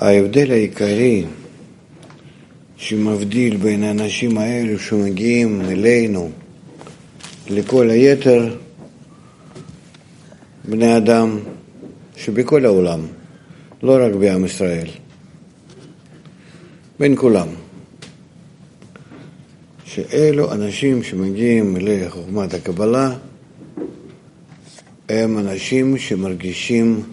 ההבדל העיקרי שמבדיל בין האנשים האלו שמגיעים אלינו לכל היתר בני אדם שבכל העולם, לא רק בעם ישראל, בין כולם, שאלו אנשים שמגיעים לחוכמת הקבלה הם אנשים שמרגישים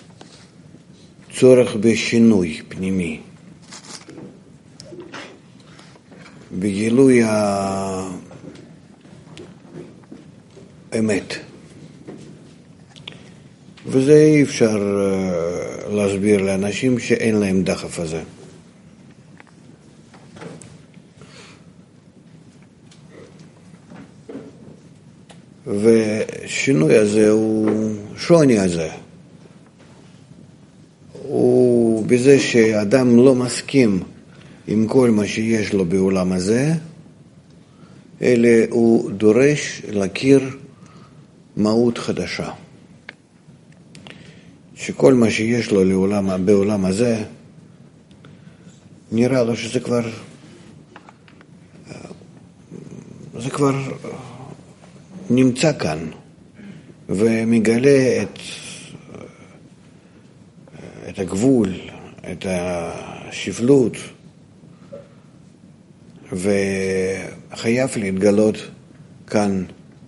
צורך בשינוי פנימי, בגילוי האמת. וזה אי אפשר להסביר לאנשים שאין להם דחף הזה. ושינוי הזה הוא שוני הזה. הוא בזה שאדם לא מסכים עם כל מה שיש לו בעולם הזה, אלא הוא דורש להכיר מהות חדשה. שכל מה שיש לו בעולם הזה, נראה לו שזה כבר נמצא כאן, ומגלה את הגבול, את השפלות, וחייב להתגלות כאן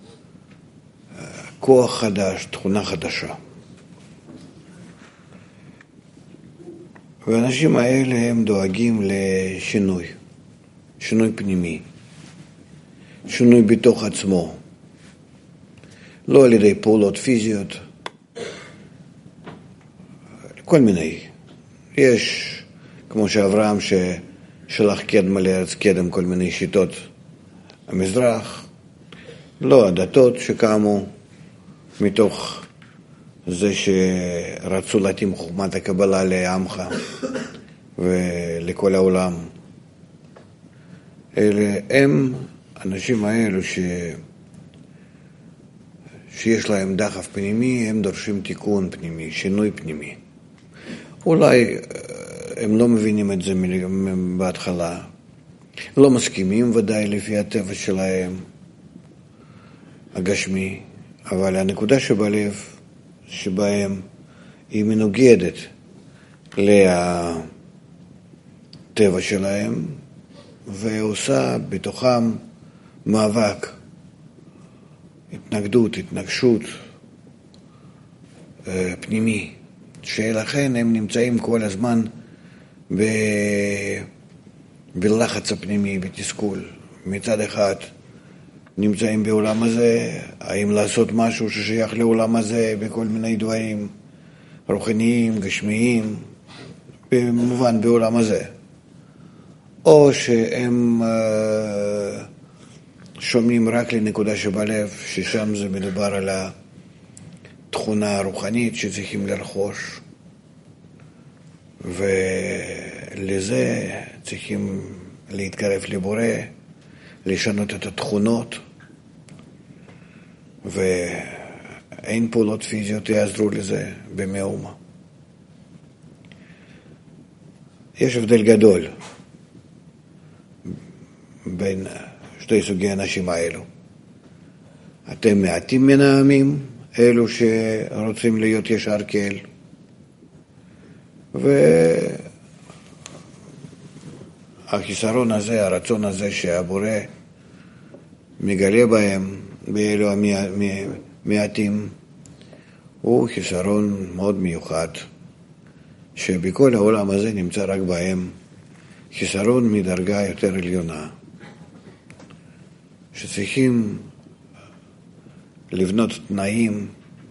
כוח חדש, תכונה חדשה. והאנשים האלה הם דואגים לשינוי, שינוי פנימי, שינוי בתוך עצמו, לא על ידי פעולות פיזיות, כל מיני. יש, כמו שאברהם ששלח קדם לארץ קדם, כל מיני שיטות המזרח, לא הדתות שקמו מתוך זה שרצו להתאים חוכמת הקבלה לעמך ולכל העולם. אלה הם אנשים האלו שיש להם דחף פנימי, הם דורשים תיקון פנימי, שינוי פנימי. אולי הם לא מבינים את זה בהתחלה, לא מסכימים ודאי לפי הטבע שלהם הגשמי, אבל הנקודה שבלב שבהם היא מנוגדת לטבע שלהם ועושה בתוכם מאבק, התנגדות, התנגשות פנימי, שלכן הם נמצאים כל הזמן בלחץ הפנימי, בתסכול. מצד אחד נמצאים בעולם הזה, האם לעשות משהו ששייך לעולם הזה בכל מיני דברים רוחניים, גשמיים, במובן בעולם הזה. או שהם שומעים רק לנקודה שבלב, ששם זה מדובר על התכונה הרוחנית שצריכים לרכוש, ולזה צריכים להתקרב לבורא, לשנות את התכונות, ואין פעולות פיזיות יעזרו לזה במאומה. יש הבדל גדול בין שתי סוגי האנשים האלו. אתם מעטים מן העמים, אלו שרוצים להיות ישר כאל, והחיסרון הזה, הרצון הזה שהבורא מגלה בהם, באלו המעטים, הוא חיסרון מאוד מיוחד, שבכל העולם הזה נמצא רק בהם, חיסרון מדרגה יותר עליונה, שצריכים לבנות תנאים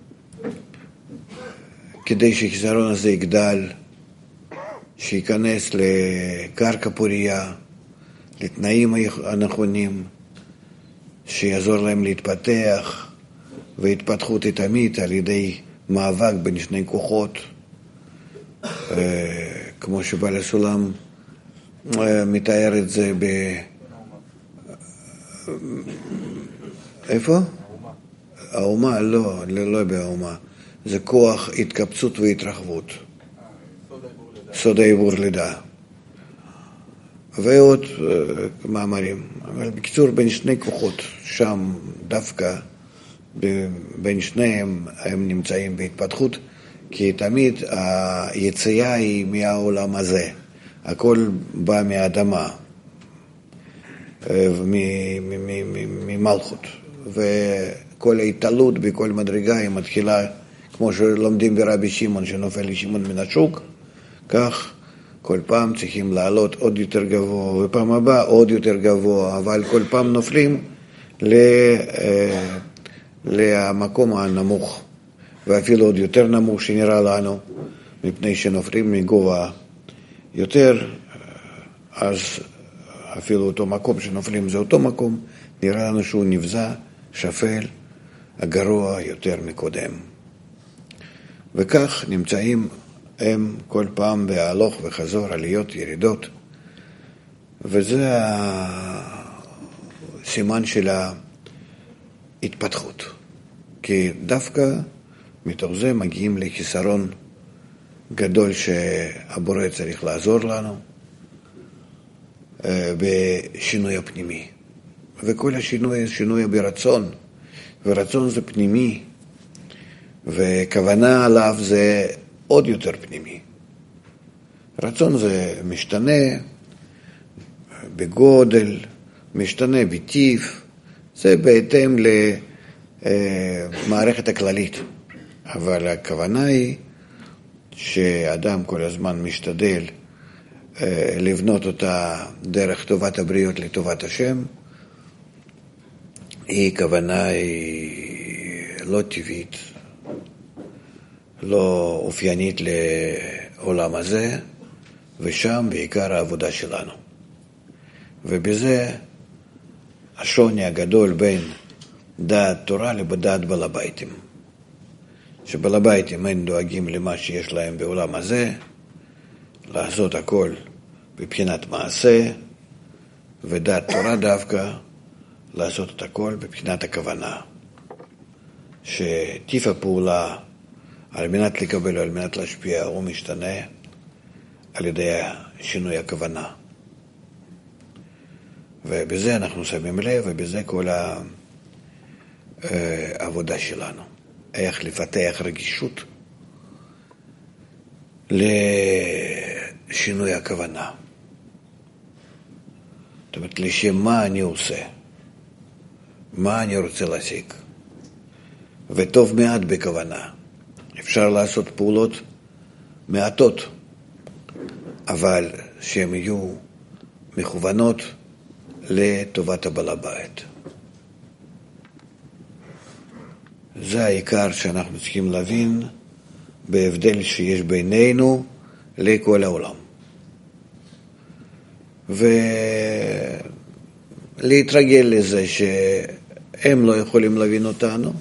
כדי שהחיסרון הזה יגדל, שיכנס לקרקע פוריה, לתנאים הנכונים, שיעזור להם להתפתח, והתפתחות היא תמיד על ידי מאבק בין שני כוחות, כמו שבעל הסולם מתאר את זה איפה? האומה? לא באומה. זה כוח התקבצות והתרחבות. סוד העיבור לידה. ועוד מאמרים. אבל בקיצור, בין שני כוחות, שם דווקא, בין שניהם הם נמצאים בהתפתחות, כי תמיד היציאה היא מהעולם הזה. הכל בא מהאדמה, ממלכות. וכל ההתעלות בכל מדרגה היא מתחילה, כמו שלומדים ברבי שמעון, שנופל לשמעון מן השוק, כך כל פעם צריכים לעלות עוד יותר גבוה, ופעם הבאה עוד יותר גבוה, אבל כל פעם נופלים למקום הנמוך, ואפילו עוד יותר נמוך שנראה לנו, מפני שנופלים מגובה יותר, אז אפילו אותו מקום שנופלים זה אותו מקום, נראה לנו שהוא נבזה, שפל, הגרוע יותר מקודם. וכך נמצאים הם כל פעם בהלוך וחזור, עליות, ירידות, וזה הסימן של ההתפתחות. כי דווקא מתוך זה מגיעים לחיסרון גדול שהבורא צריך לעזור לנו בשינוי הפנימי. וכל השינוי, שינוי ברצון, ורצון זה פנימי, וכוונה עליו זה עוד יותר פנימי. רצון זה משתנה בגודל, משתנה בטיב, זה בהתאם למערכת הכללית. אבל הכוונה היא שאדם כל הזמן משתדל לבנות אותה דרך טובת הבריות לטובת השם, היא כוונה היא לא טבעית, לא אופיינית לעולם הזה, ושם בעיקר העבודה שלנו. ובזה השוני הגדול בין דעת תורה לבדעת בעל הביתים. שבעל הביתים הם דואגים למה שיש להם בעולם הזה, לעשות הכל בבחינת מעשה, ודעת תורה דווקא לעשות את הכל בבחינת הכוונה. שטיב הפעולה על מנת לקבל או על מנת להשפיע הוא משתנה על ידי שינוי הכוונה. ובזה אנחנו שמים לב, ובזה כל העבודה שלנו. איך לפתח רגישות לשינוי הכוונה. זאת אומרת, לשם מה אני עושה? מה אני רוצה להשיג? וטוב מעט בכוונה. אפשר לעשות פעולות מעטות, אבל שהן יהיו מכוונות לטובת הבעל הבית. זה העיקר שאנחנו צריכים להבין בהבדל שיש בינינו לכל העולם. ולהתרגל לזה שהם לא יכולים להבין אותנו,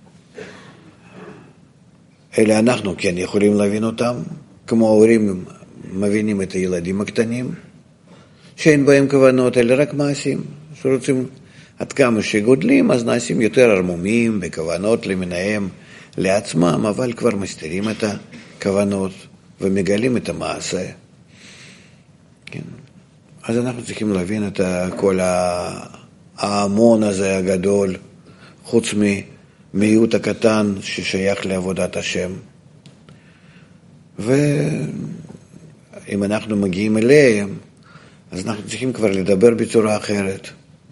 אלא אנחנו כן יכולים להבין אותם, כמו ההורים מבינים את הילדים הקטנים, שאין בהם כוונות, אלא רק מעשים, שרוצים עד כמה שגודלים, אז נעשים יותר ערמומים בכוונות למיניהם לעצמם, אבל כבר מסתירים את הכוונות ומגלים את המעשה. כן. אז אנחנו צריכים להבין את כל ההמון הזה הגדול, חוץ ממיעוט הקטן ששייך לעבודת השם. ואם אנחנו מגיעים אליהם, אז אנחנו צריכים כבר לדבר בצורה אחרת.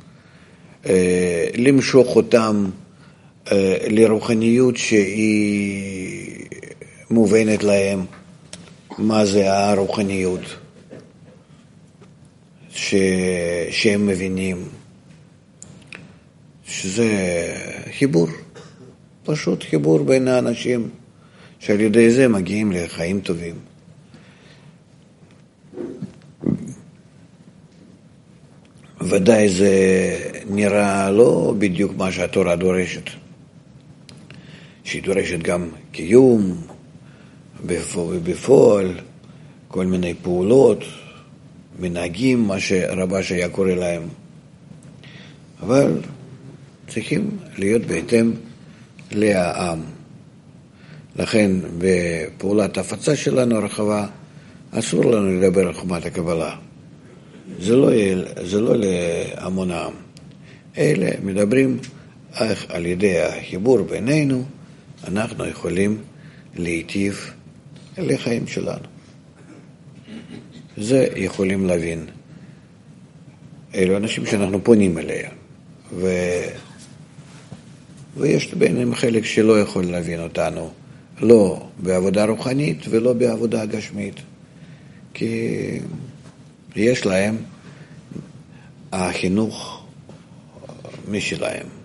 למשוך אותם לרוחניות שהיא מובנת להם. מה זה הרוחניות? שהם מבינים שזה חיבור, פשוט חיבור בין האנשים, שעל ידי זה מגיעים לחיים טובים. ודאי זה נראה לא בדיוק מה שהתורה דורשת. שהיא דורשת גם קיום, בפועל, כל מיני פעולות, מנהגים, מה שרבש היה קורא להם. אבל צריכים להיות בהתאם לעם. לכן בפעולת ההפצה שלנו הרחבה, אסור לנו לדבר על חוכמת הקבלה. זה לא להמון העם. אלה מדברים איך על ידי החיבור בינינו, אנחנו יכולים להיטיב לחיים שלנו. זה יכולים להבין. אלו אנשים שאנחנו פונים אליהם. ויש ביניהם חלק שלא יכול להבין אותנו, לא בעבודה רוחנית ולא בעבודה גשמית. כי יש להם החינוך משלהם.